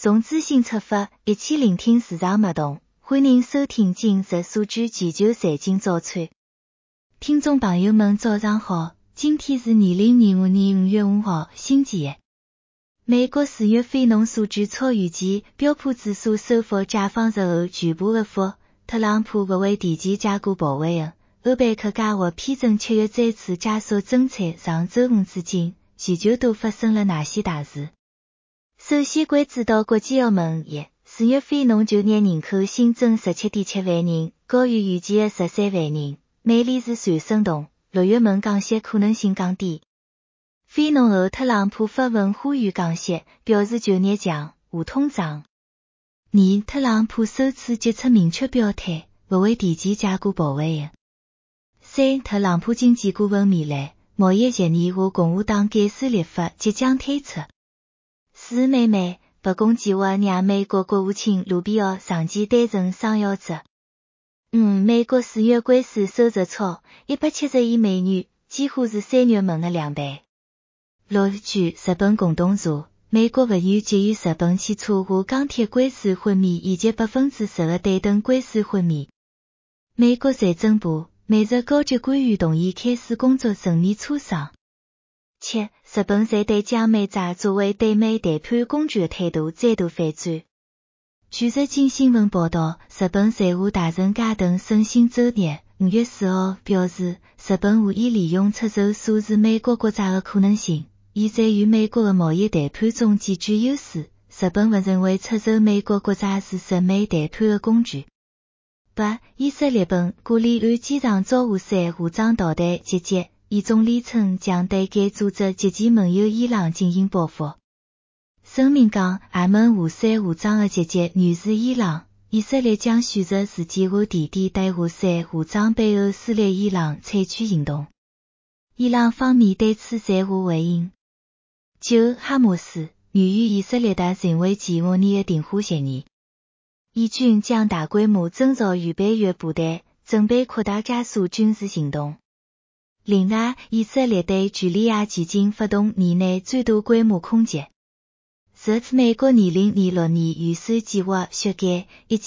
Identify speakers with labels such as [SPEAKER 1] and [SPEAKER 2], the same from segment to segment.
[SPEAKER 1] 从资讯出发，一起聆听市场脉动。欢迎收听今日数据全球财经早餐。听众朋友们早上好，今天是2025年5月5号，星期一。美国4月非农数据超预期，标普指数收复解放日后全部恶化，特朗普不为地基加固保卫的，欧贝克计划批准7月再次加速增产。上周五至今，全球都发生了哪些大事？首先关注到国际澳门4月非农就业人口新增 17.7 万人，高于预期的13万人，美联储传声筒，6月份降息可能性降低。非农后特朗普发文呼吁降息，表示就业强，无通胀。特朗普首次杰出明确表态，不为地基加固保卫的。3特朗普经济顾问米勒，贸易协议和共和党减税立法即将推出。4美美，白宫计划让美国国务卿卢比奥长期担任双要职。美国4月关税收入超170亿美元，几乎是3月份的2倍。6据日本共同社，美国不愿给予日本汽车和钢铁关税豁免以及 10% 的对等关税豁免。美国财政部每日高级官员同意开始工作顺利磋商。7日本在对将美债作为对美谈判工具的态度再度反转。据日经新闻报道，日本财务大臣加藤胜信周日5月4号表示，日本无意利用出售所持美国国债的可能性，以在与美国的贸易谈判中极具优势。日本不认为出售美国国债是日美谈判的工具。8以色列本鼓励按机场招呼3武装导弹袭击，以总理称将对该组织积极盟友伊朗进行报复。声明讲，也门胡塞武装的袭击源自伊朗，以色列将选择时间和地点对胡塞武装背后撕裂伊朗采取行动。伊朗方面对此暂无回应。9哈马斯愿与以色列达成为期5年的停火协议。以军将大规模增造预备役部队，准备扩大加速军事行动。另外，以色列对叙利亚几经发动年内最大规模空袭。美国2026年预算计划削减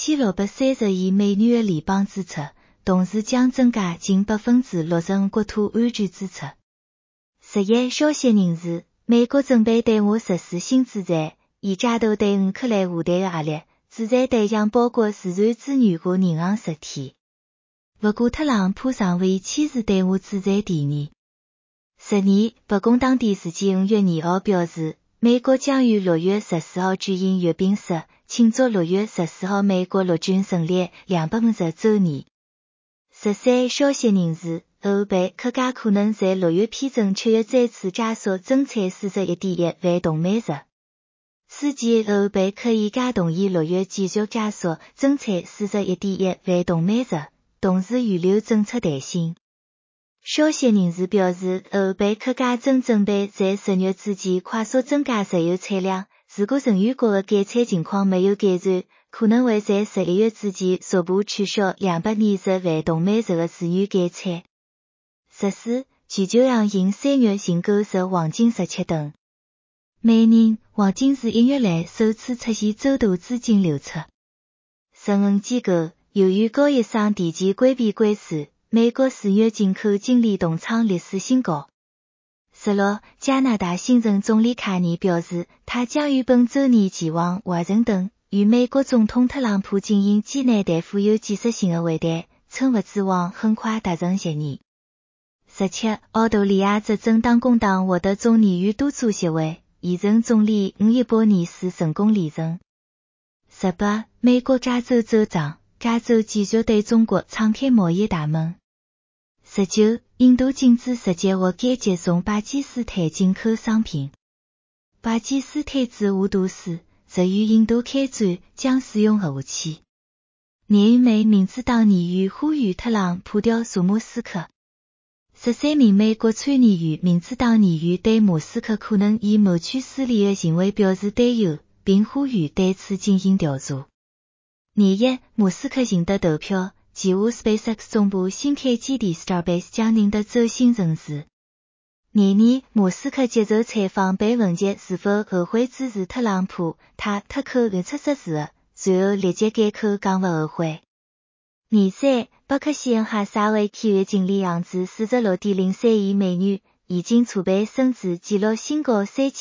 [SPEAKER 1] 1630亿美元的联邦支出，同时将增加近 65% 国土安全支出。11消息人士，美国准备对我实施新制裁，以加大对乌克兰下台的压力。制裁对象包括自然资源和银行实体。不过特朗普尚未签署对华制裁提议。12白宫当地时间5月2号表示，美国将于6月14号举行阅兵式，庆祝6月14号美国陆军成立250周年。13消息人士，欧贝克加可能在6月批准7月再次加速增产 41.1 万桶每日。此前欧贝克已加同意6月继续加速增产 41.1 万桶每日，同时预留政策弹性。消息人士表示，欧贝克加正准备在10月之前快速增加石油产量，如果成员国的减产情况没有改善，可能会在11月之前逐步取消220万桶每日的自愿减产。14全球央行3月净购入黄金17吨。每年黄金是1月来首次出现周大资金流出。神恩机构，由于高一商提前规避关税，美国4月进口精炼铜创历史新高。16加拿大新任总理卡尼表示，他将于本周年前往华盛顿，与美国总统特朗普进行艰难但富有建设性的会谈，称不指望很快达成协议。17澳大利亚执政党工党获得众议院多数席位。现任总理伍伊波尼斯成功连任。18美国加州州长，加州继续对中国敞开贸易大门。19印度禁止直接或间接从巴基斯坦进口商品。巴基斯坦驻华大使日与印度开战，将使用核武器。另一名民主党议员呼吁特朗普调查马斯克。13名美国参议院民主党议员对马斯克可能以谋取私利的行为表示担忧，并呼吁对此进行调查。1马斯克赢得投票，计划 SpaceX 总部新开基地 Starbase 将赢得州新城市。 年年莫斯科接受采访被问及是否后悔支持特朗普，他脱口而出说是，随后立即改口讲不后悔。年三，伯克希恩哈撒韦企业经理杨子46.03亿美元，已经储备升至纪录新高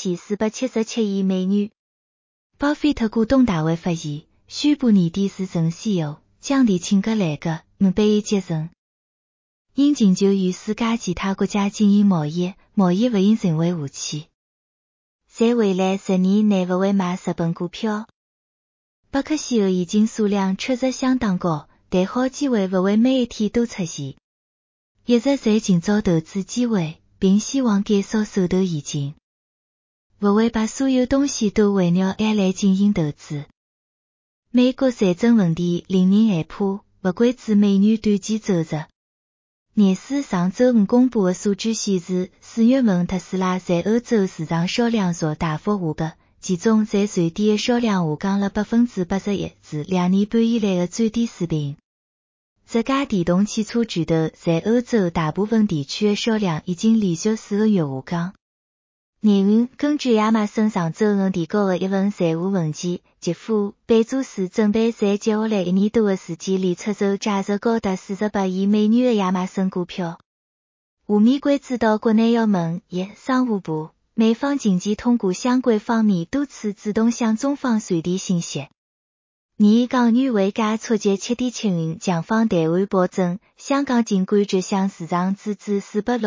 [SPEAKER 1] 3477亿美元。巴菲特股东大会发言，宣布年底是正 CEO 降低请格来个500亿节省。应尽就与世界其他国家经营贸易，贸易不应成为武器。在未来10年内不会买日本股票。伯克希尔已经数量确实相当高，但好机会不会每一天都出现。一直在寻找投资机会，并希望减少手头现金。不会把所有东西都围绕AI来进行投资。美国财政问题令人害怕，不怪指美元短期走弱。廿四上周五公布的数据显示，4月份特斯拉在欧洲市场销量数大幅下降，其中在瑞典的销量下降了 81%， 是2年半以来的最低水平。这家电动汽车巨头在欧洲大部分地区的销量已经连续4个月下降。廿五，根据亚马逊上周五提交的一份财务文件，杰夫·贝佐斯准备在接下来1年多的时间里出售价值高达48亿美元的亚马逊股票。下面关注到国内要闻：一、商务部，美方近期通过相关方面多次主动向中方传递信息。二、港元汇价触及7.7元，强方台湾保证，香港尽管局向市场注资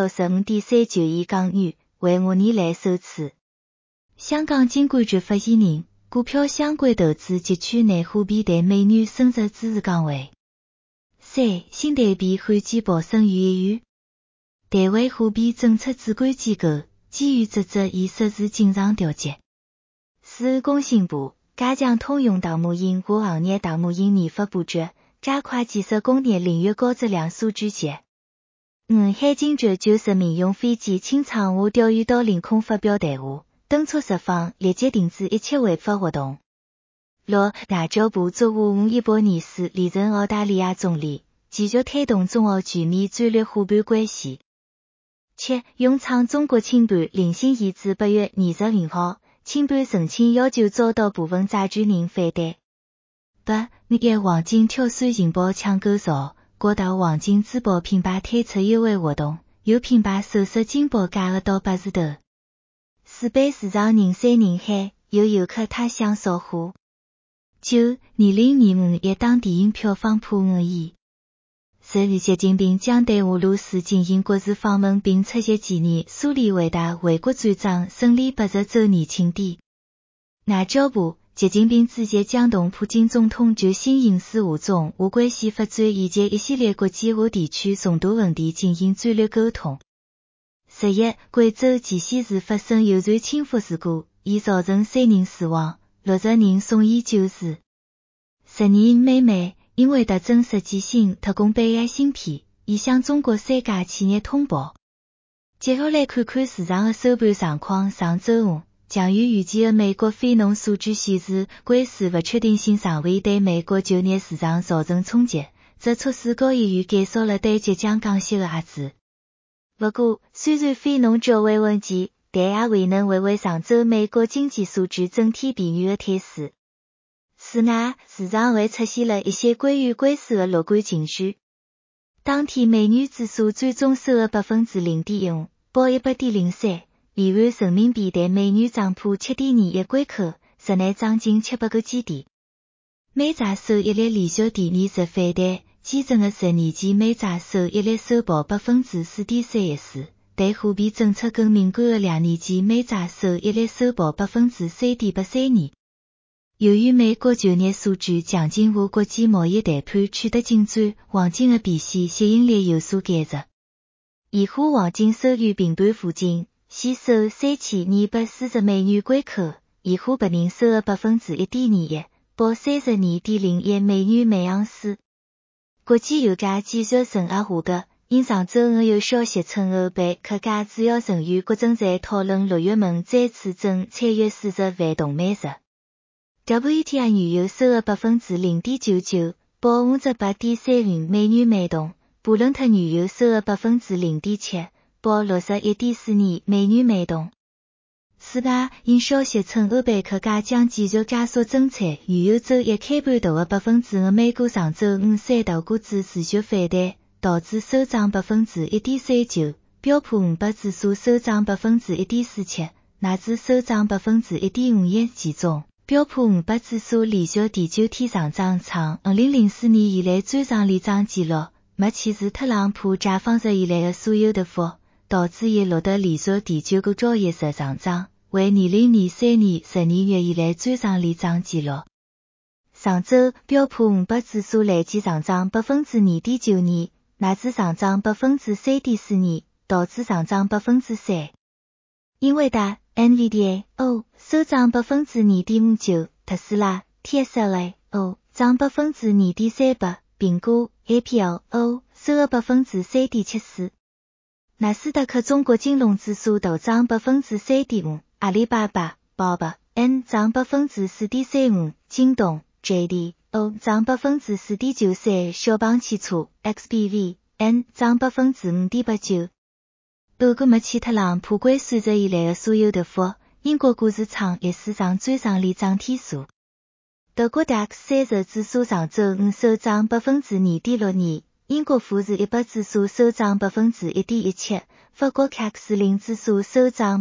[SPEAKER 1] 465.39亿港元。为5年来首次。香港金管局发言人，股票相关投资集区内货币对美元升值支持岗位。三、新台币罕见暴升逾1元。台湾货币政策主管机构基于职责已实施经常调节。四、工信部加强通用党务营和行业党务营研发布局，加快建设工业领域高质量数据集。五、海警局就民用飞机清仓和钓鱼岛领空发表谈话，敦促日方立即停止一切违法活动。六、外交部祝贺吴一博女士连任澳大利亚总理，继续推动中澳全面战略伙伴关系。七、永昌中国清盘零星延至8月25号，清盘申请要求遭到部分债权人反对。八、一、黄金跳水情报抢购潮。各大黄金珠宝品牌推出优惠活动，有品牌首饰金包价额到80头。四、杯市场人山人海，有游客他乡扫货。九、2025档电影票房破5亿。10、习近平将对俄罗斯进行国事访问，并出席纪念苏联伟大卫国战争胜利80周年庆典。外交部习近平自节将同普京总统就新形势下中俄关系发展以及一系列国际和地区重大问题进行战略沟通。11、贵州黔西市发生油船倾覆事故，已造成3人死亡，60人送医救治。12、美媒因为特征设计新特供备AI芯片，已向中国3家企业通报。接下来看看市场的收盘状况。上周五，将于预期的美国非农数据显示，关税不确定性尚未对美国就业市场造成冲击，这促使交易员减少了对即将降息的压制。不过，虽然非农较为稳健，但也未能维护上周美国经济数据整体疲软的态势。此外，市场还出现了一些关于关税的乐观情绪。当天美元指数最终收了 0.15%， 报 100.03。离岸人民币对美元涨破 7.21 关口，日内涨近700个基点。美债收益率连续第二日反弹，基准的10年期美债收益率收报 4.34%， 对货币政策更敏感的2年期美债收益率收报 3.83%。由于美国就业数据强劲和国际贸易谈判取得进展，黄金的变现吸引力有所减弱。现货黄金收于平盘附近，先收3240美元关口，现货白银收了 1.21%， 报 32.01美元每盎司。国际油价继续承压下降，因上周五有消息称欧佩克加主要成员国正在讨论6月份再次增产约40万桶每日。WTI 原油收了 0.99%， 报 58.30美元每桶，布伦特原油收了 0.7%， 1961.4年美女美动。此外，因少些曾欧贝克加将继续加速政策，原有州一开半大的5%美国上州5三股指持续反弹，导致首涨1.39%，标普500指数首涨1.47%，乃至首涨1.51%其中。标普500指数连续第9天上涨，创2004年以来最长连涨纪录，没显示特朗普解放日以来的所有跌幅，导致伊录得连续第9个交易日上涨，为2003年12月以来最长连涨纪录。上周标普500指数累计上涨2.92%，乃至上涨3.4%，道指上涨3%。英伟达 NVIDIA 首涨2.59%，特斯拉 TSLA 涨2.38%，苹果 APL 收了3.74%。纳斯达克中国金融指数大涨3.5%，阿里巴巴 BABA 涨4.35%，京东 JD 涨4.93%，小鹏汽车 XPV 涨5.89%。俄国没起特朗普关税日以来的所有跌幅，英国股市创历史上最长连涨天数。德国 DAX 30指数上周五首涨2.62%，英国富时100指数首涨1.17%，法国 CAC 40指数首涨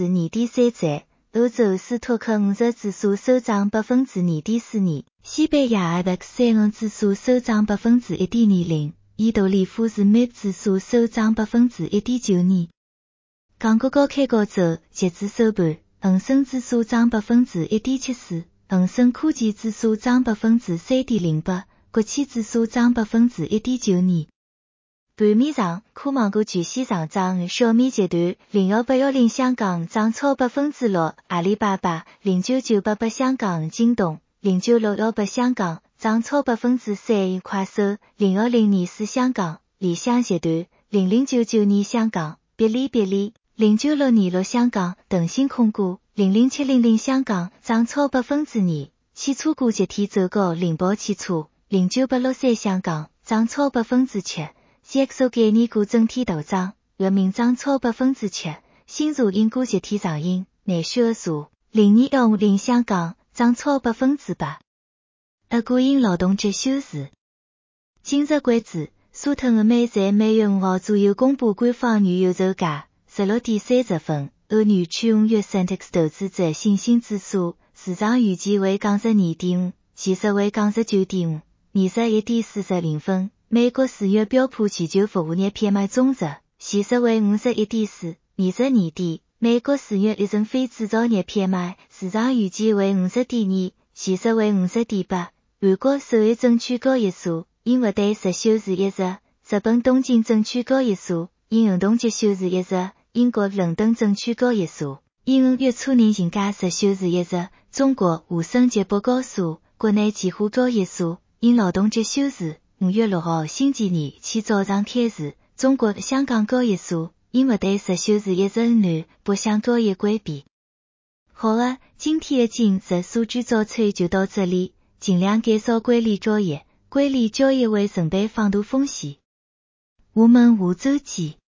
[SPEAKER 1] 2.37%，欧洲斯托克50指数首涨2.42%，西班牙 IBEX 35指数首涨1.20%，意大利富时 MIB 指数首涨1.92%。港股高开高走，截至收盘，恒生指数涨1.74%，恒生科技指数涨3.08%，国企指数涨1.92%。盘面上，科网股全线上涨，小米集团01810香港涨超6%，阿里巴巴09988香港，京东09618香港涨超3%，快手02024香港，理想集团0099香港，哔哩09626香港，腾讯控股00700香港涨超2%，汽车股集体走高，灵宝汽车09863香港涨超7%，CXO 概念股整体大涨，人民涨超7%，新入银股集体上映，内需二数02150香港涨超8%。俄国因劳动节休市。今日关注，苏特俄美在每月5号左右公布官方原油售价，16点30分，欧元区5月 Centex 投资者信心指数，市场预计为-2.5，其实为-9.5。21点40分，美国4月标普全球服务业 PMI 总值，其实为51.4。22点，美国4月一成非制造业 PMI， 市场预计为50.2，其实为50.8。韩国首尔证券交易所因不对日休市1日，日本东京证券交易所因运动节休市1日，英国伦敦证券交易所因5月初人行假日休市1日，中国沪深捷报告所国内期货交易所因劳动节休市，5月6号星期二起早上开市，中国香港交易所因不对日休市1日南北向交易关闭。好了，今天的今日数据早餐就到这里，尽量减少规律交易，规律交易会承担放大风险。我们下周见。